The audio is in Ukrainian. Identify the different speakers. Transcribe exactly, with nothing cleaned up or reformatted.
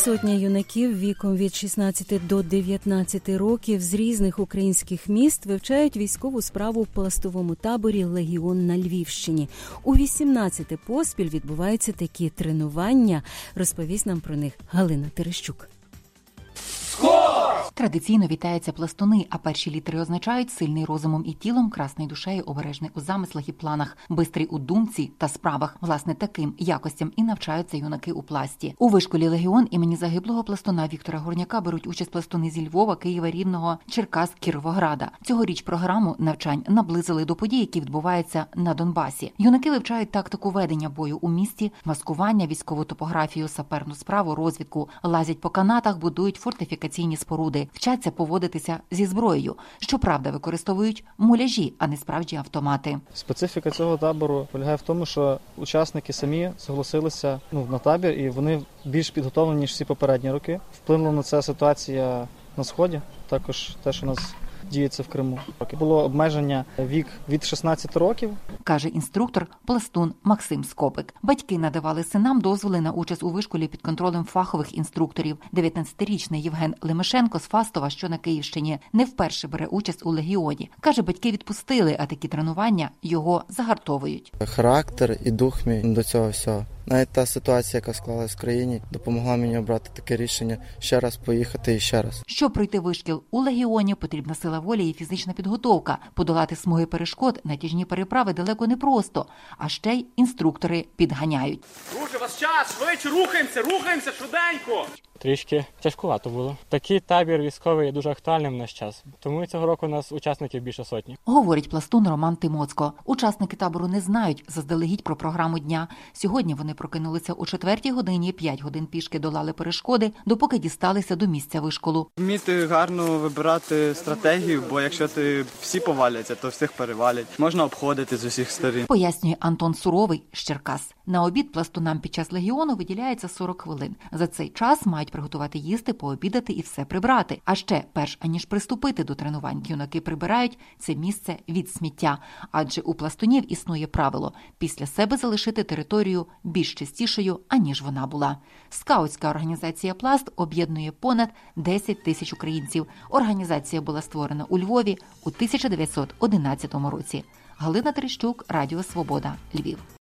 Speaker 1: Півсотня юнаків віком від шістнадцяти до дев'ятнадцяти років з різних українських міст вивчають військову справу в пластовому таборі «Легіон» на Львівщині. У вісімнадцяти поспіль відбуваються такі тренування. Розповість нам про них Галина Терещук.
Speaker 2: Традиційно вітаються пластуни, а перші літери означають сильний розумом і тілом, красний душею, обережний у замислах і планах, бистрий у думці та справах. Власне, таким якостям і навчаються юнаки у пласті. У вишколі «Легіон» імені загиблого пластуна Віктора Горняка беруть участь пластуни зі Львова, Києва, Рівного, Черкас, Кіровограда. Цьогоріч програму навчань наблизили до подій, які відбуваються на Донбасі. Юнаки вивчають тактику ведення бою у місті, маскування, військову топографію, саперну справу, розвідку, лазять по канатах, будують фортифікаційні споруди. Вчаться поводитися зі зброєю. Щоправда, використовують муляжі, а не справжні автомати.
Speaker 3: Специфіка цього табору полягає в тому, що учасники самі зголосилися ну, на табір, і вони більш підготовлені, ніж всі попередні роки. Вплинула на це ситуація на Сході, також те, що у нас діється в Криму. Було обмеження вік від шістнадцяти років.
Speaker 2: Каже інструктор, пластун Максим Скопик. Батьки надавали синам дозволи на участь у вишколі під контролем фахових інструкторів. дев'ятнадцятирічний Євген Лемешенко з Фастова, що на Київщині, не вперше бере участь у «Легіоні». Каже, батьки відпустили, а такі тренування його загартовують.
Speaker 4: Характер і дух мій до цього всього. Навіть та ситуація, яка склалась в країні, допомогла мені обрати таке рішення ще раз поїхати і ще раз.
Speaker 2: Щоб пройти вишкіл у «Легіоні», потрібна сила волі і фізична підготовка. Подолати смуги перешкод, натяжні переправи далеко не просто. А ще й інструктори підганяють.
Speaker 5: Друже, у вас час, швидше, рухаємося, рухаємося, швиденько!
Speaker 6: Трішки тяжкувато було. Такий табір військовий є дуже актуальним в наш час. Тому цього року у нас учасників більше сотні.
Speaker 2: Говорить пластун Роман Тимоцько. Учасники табору не знають заздалегідь про програму дня. Сьогодні вони прокинулися о четвертій годині, п'ять годин пішки долали перешкоди, допоки дісталися до місця вишколу.
Speaker 7: Вміти гарно вибирати стратегію, бо якщо ти всі поваляться, то всіх перевалять. Можна обходити з усіх сторін.
Speaker 2: Пояснює Антон Суровий з Черкас. На обід пластунам під час «Легіону» виділяється сорок хвилин. За цей час мають приготувати їсти, пообідати і все прибрати. А ще, перш аніж приступити до тренувань, юнаки прибирають це місце від сміття. Адже у пластунів існує правило – після себе залишити територію більш чистішою, аніж вона була. Скаутська організація «Пласт» об'єднує понад десять тисяч українців. Організація була створена у Львові у тисяча дев'ятсот одинадцятому році. Галина Терещук, Радіо Свобода, Львів.